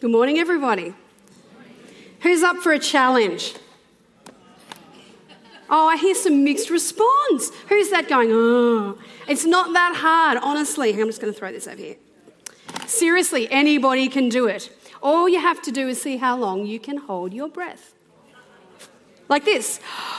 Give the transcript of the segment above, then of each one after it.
Good morning, everybody. Who's up for a challenge? Oh, I hear some mixed response. Who's that going, oh? It's not that hard, honestly. I'm just going to throw this over here. Seriously, anybody can do it. All you have to do is see how long you can hold your breath. Like this.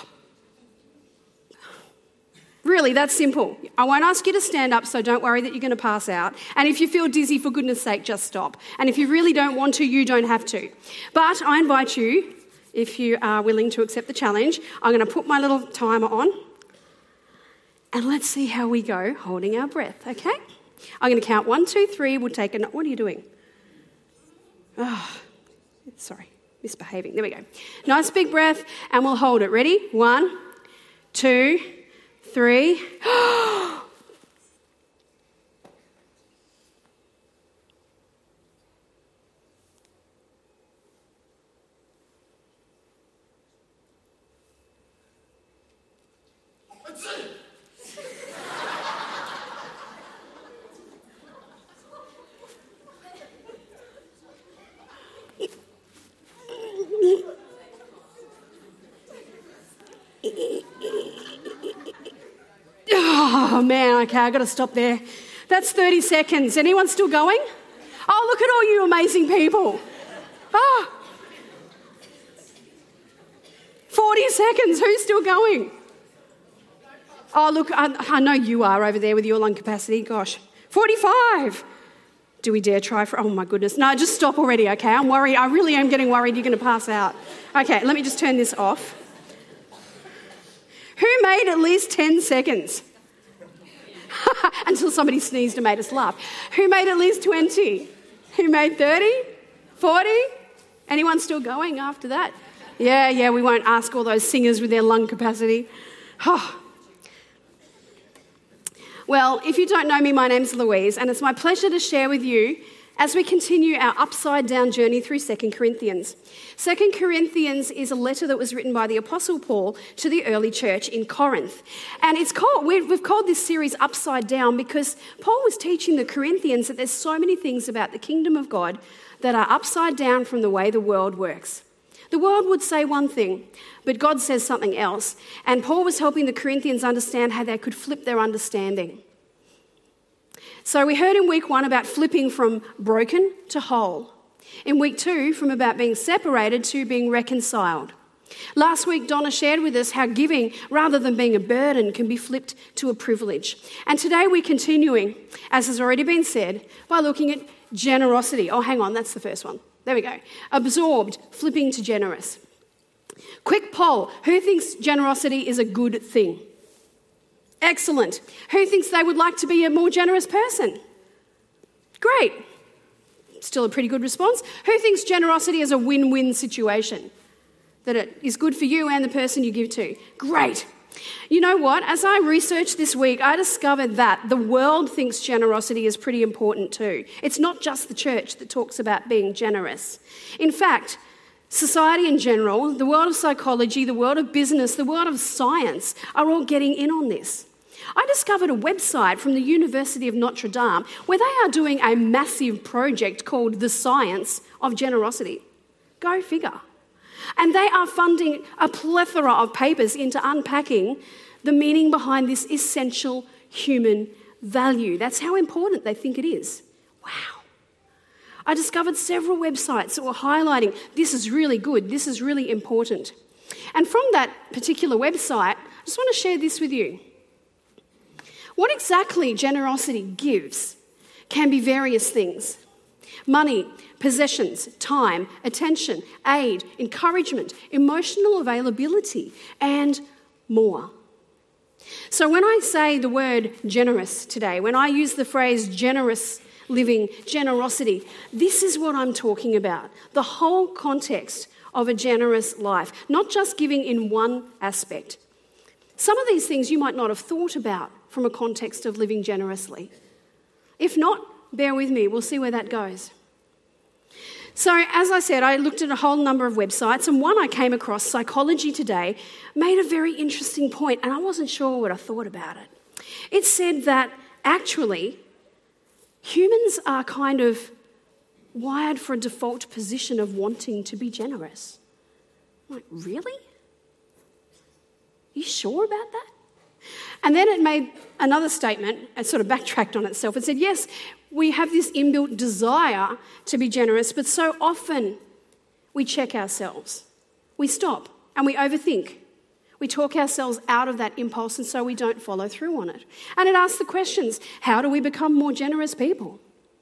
Really, that's simple. I won't ask you to stand up, so don't worry that you're going to pass out. And if you feel dizzy, for goodness sake, just stop. And if you really don't want to, you don't have to. But I invite you, if you are willing to accept the challenge, I'm going to put my little timer on. And let's see how we go holding our breath, okay? I'm going to count 1, 2, 3. We'll take a... What are you doing? Oh, sorry, misbehaving. There we go. Nice big breath, and we'll hold it. Ready? 1, 2, 3. Oh, man, okay, I've got to stop there. That's 30 seconds. Anyone still going? Oh, look at all you amazing people. Oh, 40 seconds. Who's still going? Oh, look, I know you are over there with your lung capacity. Gosh, 45. Do we dare try for... Oh, my goodness. No, just stop already, okay? I'm worried. I really am getting worried you're going to pass out. Okay, let me just turn this off. Who made at least 10 seconds? Until somebody sneezed and made us laugh. Who made at least 20? Who made 30? 40? Anyone still going after that? Yeah, we won't ask all those singers with their lung capacity. Oh. Well, if you don't know me, my name's Louise, and it's my pleasure to share with you as we continue our upside-down journey through 2 Corinthians. 2 Corinthians is a letter that was written by the Apostle Paul to the early church in Corinth. And we've called this series Upside Down because Paul was teaching the Corinthians that there's so many things about the kingdom of God that are upside down from the way the world works. The world would say one thing, but God says something else. And Paul was helping the Corinthians understand how they could flip their understanding. So we heard in week 1 about flipping from broken to whole. In week 2, from about being separated to being reconciled. Last week, Donna shared with us how giving, rather than being a burden, can be flipped to a privilege. And today we're continuing, as has already been said, by looking at generosity. Oh, hang on, that's the first one. There we go. Absorbed, flipping to generous. Quick poll, who thinks generosity is a good thing? Excellent. Who thinks they would like to be a more generous person? Great. Still a pretty good response. Who thinks generosity is a win-win situation? That it is good for you and the person you give to? Great. You know what? As I researched this week, I discovered that the world thinks generosity is pretty important too. It's not just the church that talks about being generous. In fact, society in general, the world of psychology, the world of business, the world of science are all getting in on this. I discovered a website from the University of Notre Dame where they are doing a massive project called The Science of Generosity. Go figure. And they are funding a plethora of papers into unpacking the meaning behind this essential human value. That's how important they think it is. Wow. I discovered several websites that were highlighting this is really good, this is really important. And from that particular website, I just want to share this with you. What exactly generosity gives can be various things. Money, possessions, time, attention, aid, encouragement, emotional availability, and more. So when I say the word generous today, when I use the phrase generous living, generosity, this is what I'm talking about. The whole context of a generous life, not just giving in one aspect. Some of these things you might not have thought about from a context of living generously. If not, bear with me, we'll see where that goes. So, as I said, I looked at a whole number of websites, and one I came across, Psychology Today, made a very interesting point, and I wasn't sure what I thought about it. It said that actually humans are kind of wired for a default position of wanting to be generous. I'm like, really? Are you sure about that? And then it made another statement, it sort of backtracked on itself. It said, yes, we have this inbuilt desire to be generous, but so often we check ourselves. We stop and we overthink. We talk ourselves out of that impulse, and so we don't follow through on it. And it asks the questions, how do we become more generous people?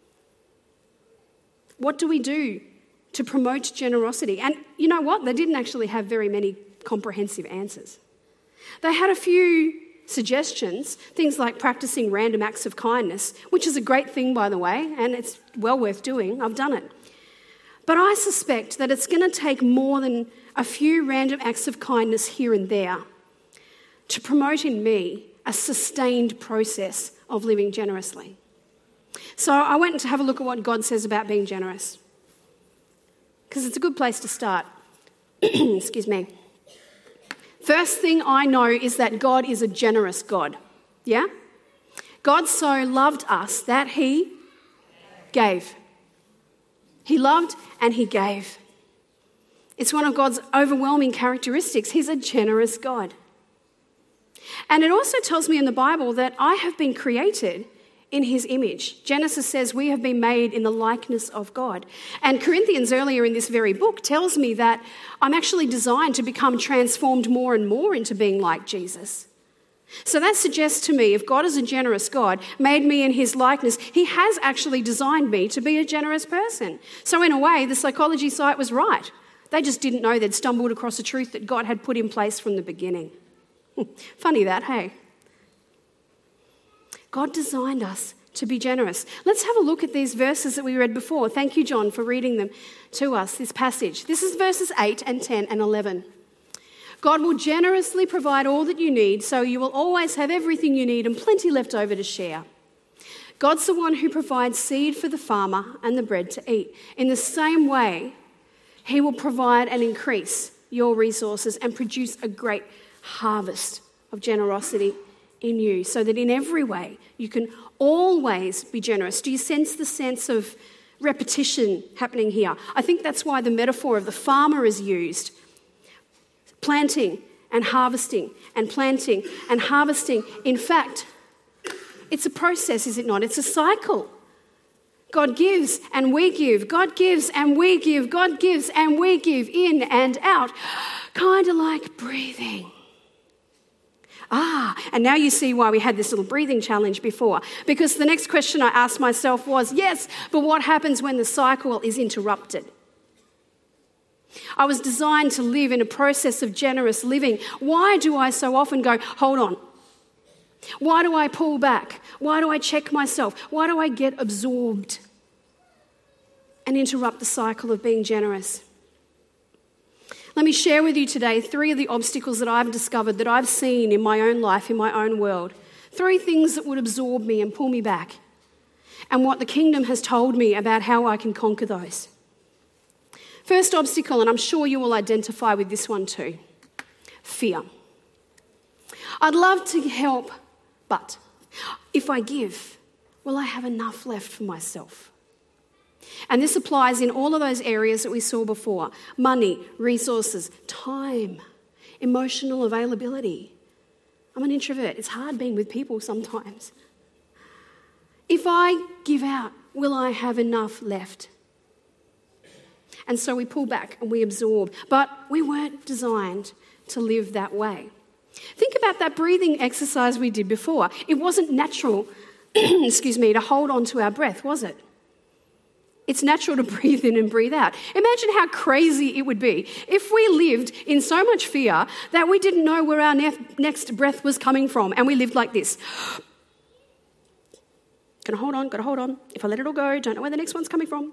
What do we do to promote generosity? And you know what? They didn't actually have very many comprehensive answers. They had a few suggestions, things like practicing random acts of kindness, which is a great thing, by the way, and it's well worth doing. I've done it. But I suspect that it's going to take more than a few random acts of kindness here and there to promote in me a sustained process of living generously. So I went to have a look at what God says about being generous, because it's a good place to start. Excuse me. First thing I know is that God is a generous God. Yeah? God so loved us that he gave. He loved and he gave. It's one of God's overwhelming characteristics. He's a generous God. And it also tells me in the Bible that I have been created in his image. Genesis says we have been made in the likeness of God. And Corinthians earlier in this very book tells me that I'm actually designed to become transformed more and more into being like Jesus. So that suggests to me, if God is a generous God, made me in his likeness, he has actually designed me to be a generous person. So in a way, the psychology site was right. They just didn't know they'd stumbled across a truth that God had put in place from the beginning. Funny that, hey? God designed us to be generous. Let's have a look at these verses that we read before. Thank you, John, for reading them to us, this passage. This is verses 8 and 10 and 11. God will generously provide all that you need, so you will always have everything you need and plenty left over to share. God's the one who provides seed for the farmer and the bread to eat. In the same way, he will provide and increase your resources and produce a great harvest of generosity in you, so that in every way you can always be generous. Do you sense the sense of repetition happening here? I think that's why the metaphor of the farmer is used. Planting and harvesting and planting and harvesting. In fact, it's a process, is it not? It's a cycle. God gives and we give. God gives and we give. God gives and we give, in and out. Kind of like breathing. And now you see why we had this little breathing challenge before. Because the next question I asked myself was, yes, but what happens when the cycle is interrupted? I was designed to live in a process of generous living. Why do I so often go, hold on? Why do I pull back? Why do I check myself? Why do I get absorbed and interrupt the cycle of being generous? Let me share with you today 3 of the obstacles that I've discovered, that I've seen in my own life, in my own world. 3 things that would absorb me and pull me back, and what the kingdom has told me about how I can conquer those. First obstacle, and I'm sure you will identify with this one too, fear. I'd love to help, but if I give, will I have enough left for myself? And this applies in all of those areas that we saw before: money, resources, time, emotional availability. I'm an introvert. It's hard being with people sometimes. If I give out, will I have enough left? And so we pull back and we absorb. But we weren't designed to live that way. Think about that breathing exercise we did before. It wasn't natural, to hold on to our breath, was it? It's natural to breathe in and breathe out. Imagine how crazy it would be if we lived in so much fear that we didn't know where our next breath was coming from, and we lived like this. Gotta hold on. If I let it all go, don't know where the next one's coming from.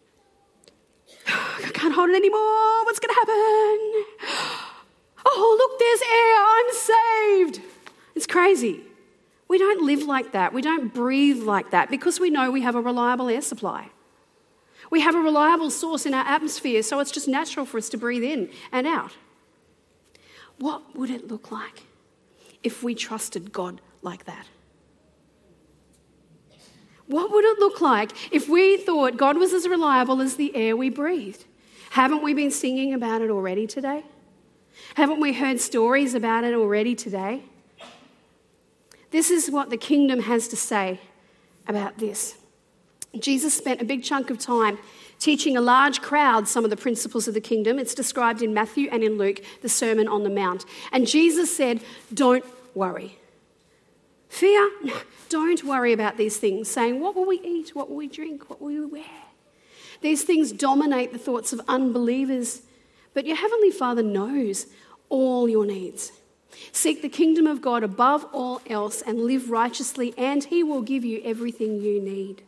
I can't hold it anymore. What's going to happen? Oh, look, there's air. I'm saved. It's crazy. We don't live like that. We don't breathe like that because we know we have a reliable air supply. We have a reliable source in our atmosphere, so it's just natural for us to breathe in and out. What would it look like if we trusted God like that? What would it look like if we thought God was as reliable as the air we breathed? Haven't we been singing about it already today? Haven't we heard stories about it already today? This is what the kingdom has to say about this. Jesus spent a big chunk of time teaching a large crowd some of the principles of the kingdom. It's described in Matthew and in Luke, the Sermon on the Mount. And Jesus said, don't worry. Fear? No, don't worry about these things, saying, what will we eat? What will we drink? What will we wear? These things dominate the thoughts of unbelievers, but your Heavenly Father knows all your needs. Seek the kingdom of God above all else and live righteously, and He will give you everything you need.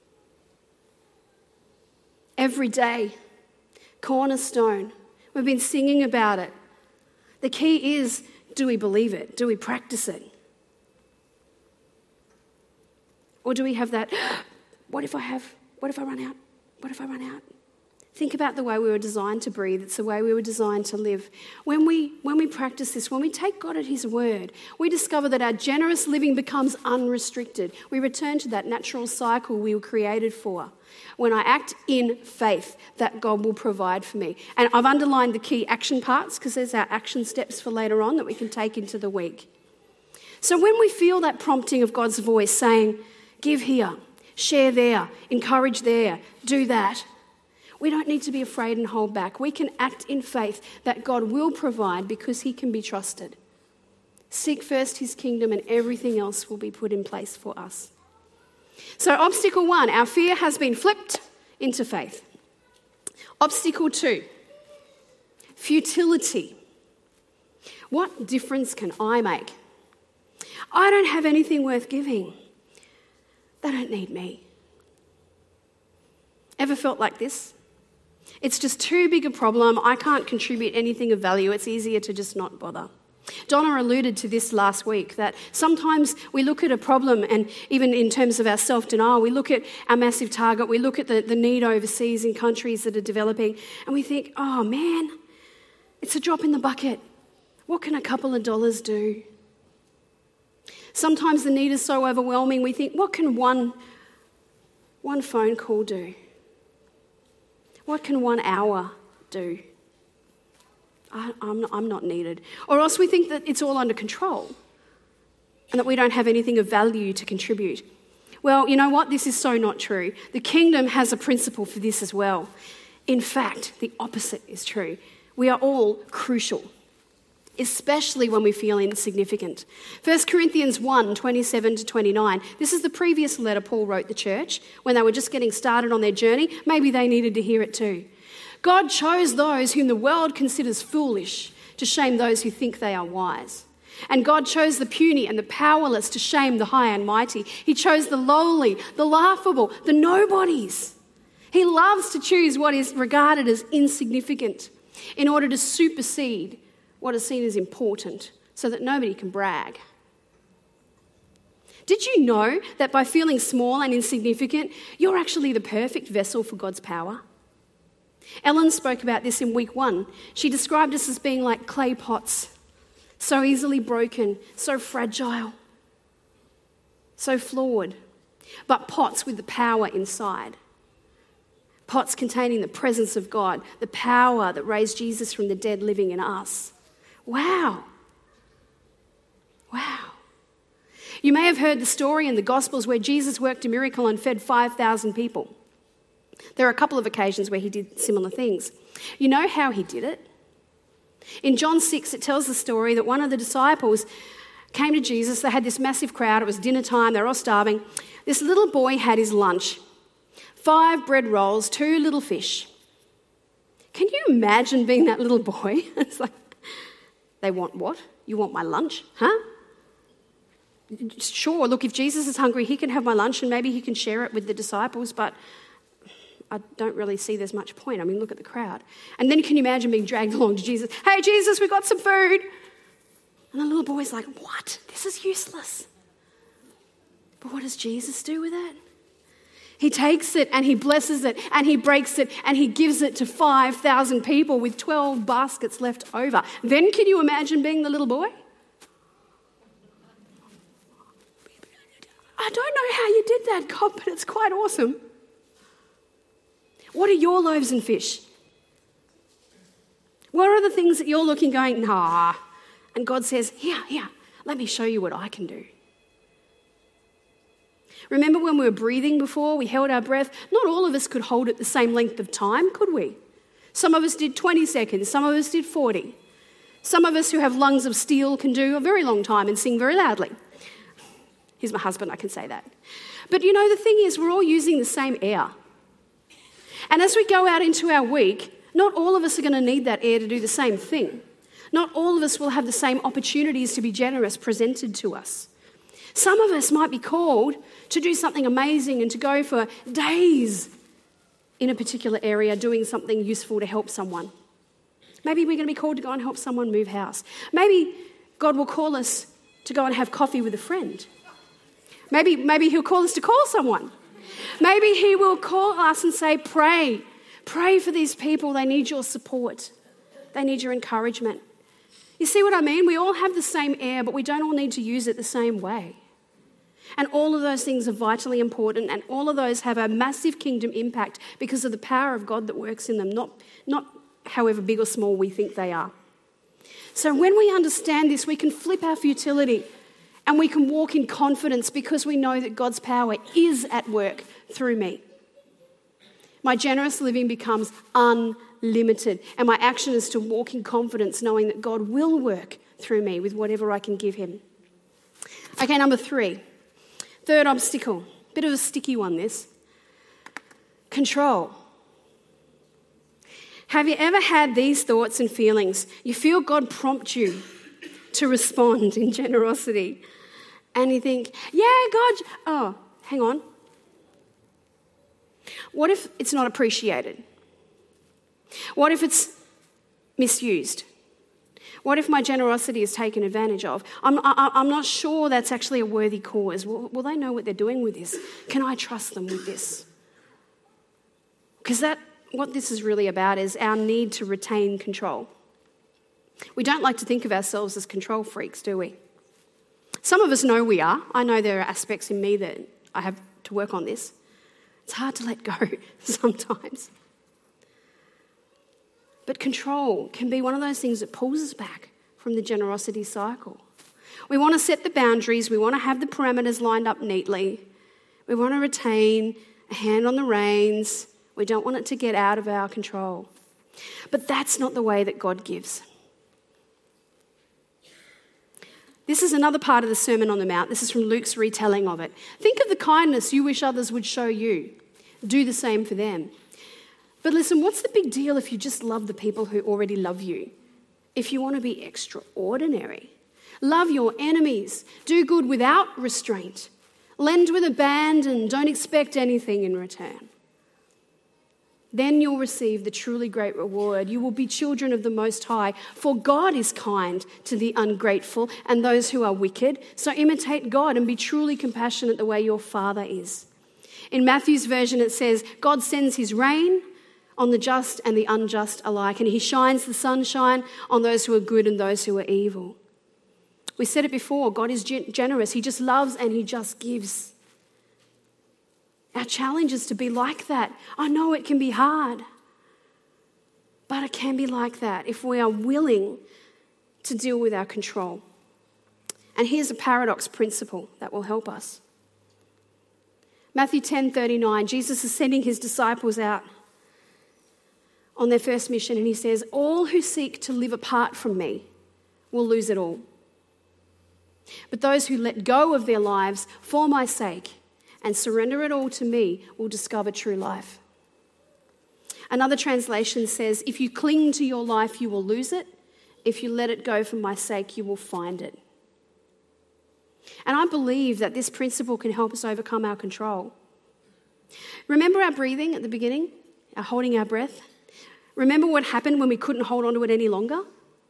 Every day, Cornerstone, we've been singing about it. The key is, do we believe it? Do we practice it? Or do we have that, what if I run out? What if I run out? Think about the way we were designed to breathe. It's the way we were designed to live. When we practice this, when we take God at His word, we discover that our generous living becomes unrestricted. We return to that natural cycle we were created for. When I act in faith, that God will provide for me. And I've underlined the key action parts because there's our action steps for later on that we can take into the week. So when we feel that prompting of God's voice saying, give here, share there, encourage there, do that, we don't need to be afraid and hold back. We can act in faith that God will provide because He can be trusted. Seek first His kingdom and everything else will be put in place for us. So obstacle 1, our fear has been flipped into faith. Obstacle 2, futility. What difference can I make? I don't have anything worth giving. They don't need me. Ever felt like this? It's just too big a problem. I can't contribute anything of value. It's easier to just not bother. Donna alluded to this last week, that sometimes we look at a problem, and even in terms of our self-denial, we look at our massive target, we look at the need overseas in countries that are developing, and we think, oh man, it's a drop in the bucket. What can a couple of dollars do? Sometimes the need is so overwhelming, we think, what can one phone call do? What can 1 hour do? I'm not needed. Or else we think that it's all under control and that we don't have anything of value to contribute. Well, you know what? This is so not true. The kingdom has a principle for this as well. In fact, the opposite is true. We are all crucial, especially when we feel insignificant. 1 Corinthians 1, 27 to 29. This is the previous letter Paul wrote the church when they were just getting started on their journey. Maybe they needed to hear it too. God chose those whom the world considers foolish to shame those who think they are wise. And God chose the puny and the powerless to shame the high and mighty. He chose the lowly, the laughable, the nobodies. He loves to choose what is regarded as insignificant in order to supersede what is seen as important so that nobody can brag. Did you know that by feeling small and insignificant, you're actually the perfect vessel for God's power? Ellen spoke about this in week 1. She described us as being like clay pots, so easily broken, so fragile, so flawed, but pots with the power inside. Pots containing the presence of God, the power that raised Jesus from the dead living in us. Wow. Wow. You may have heard the story in the Gospels where Jesus worked a miracle and fed 5,000 people. There are a couple of occasions where He did similar things. You know how He did it? In John 6, it tells the story that one of the disciples came to Jesus. They had this massive crowd. It was dinner time. They were all starving. This little boy had his lunch. 5 bread rolls, 2 little fish. Can you imagine being that little boy? It's like, they want what? You want my lunch? Huh? Sure, look, if Jesus is hungry, He can have my lunch and maybe He can share it with the disciples, but I don't really see there's much point. I mean, look at the crowd. And then can you imagine being dragged along to Jesus? Hey, Jesus, we've got some food. And the little boy's like, what? This is useless. But what does Jesus do with it? He takes it and He blesses it and He breaks it and He gives it to 5,000 people with 12 baskets left over. Then can you imagine being the little boy? I don't know how you did that, God, but it's quite awesome. What are your loaves and fish? What are the things that you're looking going, nah? And God says, here, let me show you what I can do. Remember when we were breathing before, we held our breath? Not all of us could hold it the same length of time, could we? Some of us did 20 seconds, some of us did 40. Some of us who have lungs of steel can do a very long time and sing very loudly. He's my husband, I can say that. But you know, the thing is, we're all using the same air. And as we go out into our week, not all of us are going to need that air to do the same thing. Not all of us will have the same opportunities to be generous presented to us. Some of us might be called to do something amazing and to go for days in a particular area doing something useful to help someone. Maybe we're going to be called to go and help someone move house. Maybe God will call us to go and have coffee with a friend. Maybe he'll call us to call someone. Maybe he will call us and say, pray for these people. They need your support. They need your encouragement. You see what I mean? We all have the same air, but we don't all need to use it the same way. And all of those things are vitally important, and all of those have a massive kingdom impact because of the power of God that works in them, not however big or small we think they are. So when we understand this, we can flip our futility and we can walk in confidence because we know that God's power is at work through me. My generous living becomes unlimited, and my action is to walk in confidence knowing that God will work through me with whatever I can give him. Okay, number 3. Third obstacle. Bit of a sticky one, this. Control. Have you ever had these thoughts and feelings? You feel God prompt you to respond in generosity. And you think, hang on. What if it's not appreciated? What if it's misused? What if my generosity is taken advantage of? I'm not sure that's actually a worthy cause. Will they know what they're doing with this? Can I trust them with this? Because what this is really about is our need to retain control. We don't like to think of ourselves as control freaks, do we? Some of us know we are. I know there are aspects in me that I have to work on this. It's hard to let go sometimes. But control can be one of those things that pulls us back from the generosity cycle. We want to set the boundaries. We want to have the parameters lined up neatly. We want to retain a hand on the reins. We don't want it to get out of our control. But that's not the way that God gives. This is another part of the Sermon on the Mount. This is from Luke's retelling of it. Think of the kindness you wish others would show you. Do the same for them. But listen, what's the big deal if you just love the people who already love you? If you want to be extraordinary, love your enemies, do good without restraint, lend with abandon, don't expect anything in return. Then you'll receive the truly great reward. You will be children of the Most High, for God is kind to the ungrateful and those who are wicked. So imitate God and be truly compassionate the way your Father is. In Matthew's version it says, God sends his rain on the just and the unjust alike, and he shines the sunshine on those who are good and those who are evil. We said it before, God is generous. He just loves and he just gives. Our challenge is to be like that. I know it can be hard, but it can be like that if we are willing to deal with our control. And here's a paradox principle that will help us. Matthew 10:39, Jesus is sending his disciples out on their first mission, and he says, all who seek to live apart from me will lose it all. But those who let go of their lives for my sake and surrender it all to me will discover true life. Another translation says, if you cling to your life, you will lose it. If you let it go for my sake, you will find it. And I believe that this principle can help us overcome our control. Remember our breathing at the beginning, our holding our breath? Remember what happened when we couldn't hold on to it any longer?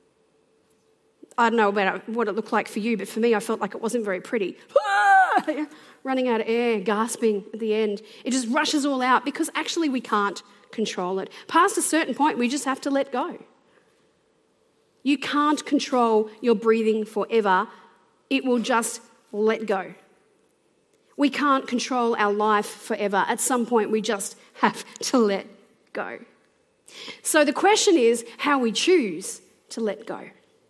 I don't know about what it looked like for you, but for me, I felt like it wasn't very pretty. Running out of air, gasping at the end. It just rushes all out because actually we can't control it. Past a certain point, we just have to let go. You can't control your breathing forever. It will just let go. We can't control our life forever. At some point, we just have to let go. So the question is how we choose to let go.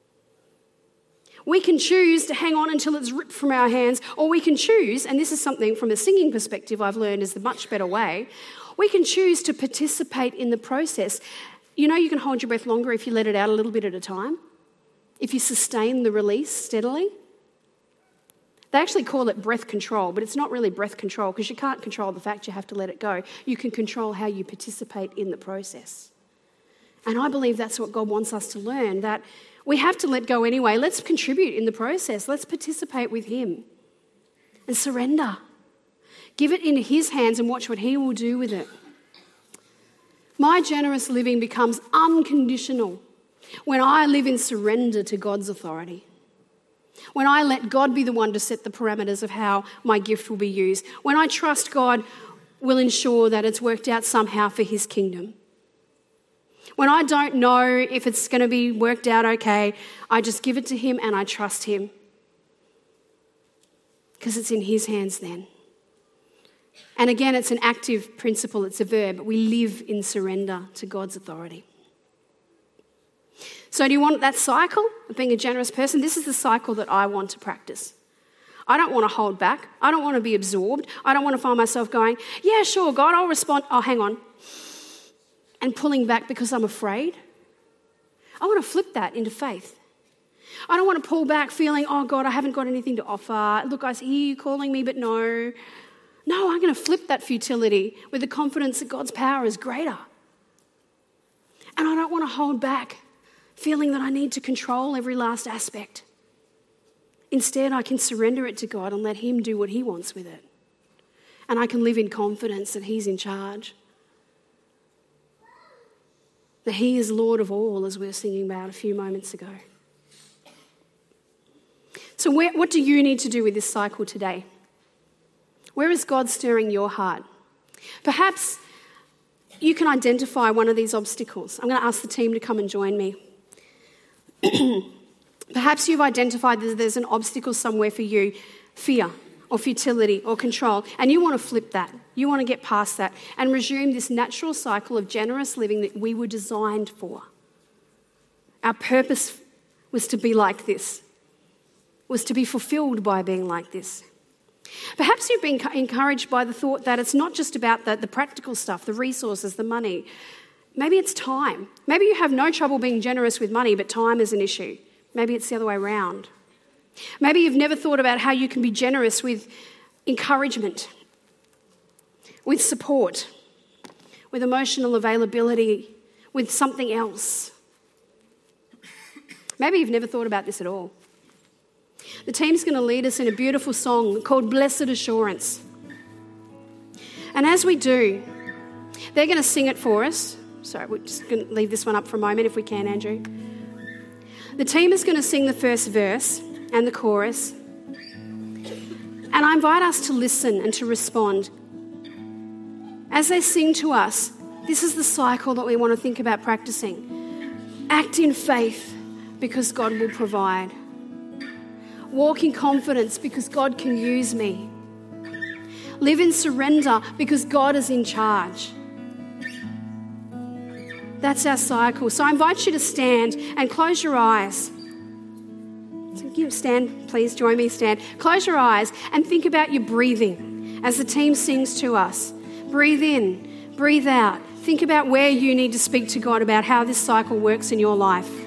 We can choose to hang on until it's ripped from our hands, or we can choose, and this is something from a singing perspective I've learned is the much better way, we can choose to participate in the process. You know, you can hold your breath longer if you let it out a little bit at a time, if you sustain the release steadily. They actually call it breath control, but it's not really breath control because you can't control the fact you have to let it go. You can control how you participate in the process. And I believe that's what God wants us to learn, that we have to let go anyway. Let's contribute in the process. Let's participate with him and surrender. Give it into his hands and watch what he will do with it. My generous living becomes unconditional when I live in surrender to God's authority. When I let God be the one to set the parameters of how my gift will be used. When I trust God will ensure that it's worked out somehow for his kingdom. When I don't know if it's going to be worked out okay, I just give it to him and I trust him. Because it's in his hands then. And again, it's an active principle, it's a verb. We live in surrender to God's authority. So do you want that cycle of being a generous person? This is the cycle that I want to practice. I don't want to hold back. I don't want to be absorbed. I don't want to find myself going, yeah, sure, God, I'll respond. Oh, hang on. And pulling back because I'm afraid. I want to flip that into faith. I don't want to pull back feeling, oh, God, I haven't got anything to offer. Look, I hear you calling me, but no. No, I'm going to flip that futility with the confidence that God's power is greater. And I don't want to hold back feeling that I need to control every last aspect. Instead, I can surrender it to God and let him do what he wants with it. And I can live in confidence that he's in charge. That he is Lord of all, as we were singing about a few moments ago. So what do you need to do with this cycle today? Where is God stirring your heart? Perhaps you can identify one of these obstacles. I'm going to ask the team to come and join me. Perhaps you've identified that there's an obstacle somewhere for you, fear or futility or control, and you want to flip that. You want to get past that and resume this natural cycle of generous living that we were designed for. Our purpose was to be like this, was to be fulfilled by being like this. Perhaps you've been encouraged by the thought that it's not just about the practical stuff, the resources, the money. Maybe it's time. Maybe you have no trouble being generous with money, but time is an issue. Maybe it's the other way around. Maybe you've never thought about how you can be generous with encouragement, with support, with emotional availability, with something else. Maybe you've never thought about this at all. The team's going to lead us in a beautiful song called Blessed Assurance. And as we do, they're going to sing it for us. Sorry, we're just going to leave this one up for a moment if we can, Andrew. The team is going to sing the first verse and the chorus. And I invite us to listen and to respond. As they sing to us, this is the cycle that we want to think about practicing. Act in faith because God will provide. Walk in confidence because God can use me. Live in surrender because God is in charge. That's our cycle. So I invite you to stand and close your eyes. Stand, please join me, stand. Close your eyes and think about your breathing as the team sings to us. Breathe in, breathe out. Think about where you need to speak to God about how this cycle works in your life.